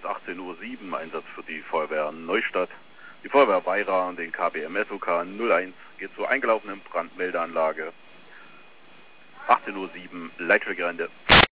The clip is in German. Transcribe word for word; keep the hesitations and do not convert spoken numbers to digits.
achtzehn Uhr sieben, Einsatz für die Feuerwehr Neustadt. Die Feuerwehr Weira und den K B M S O K null eins geht zur eingelaufenen Brandmeldeanlage. achtzehn Uhr sieben, Leitschweggelände.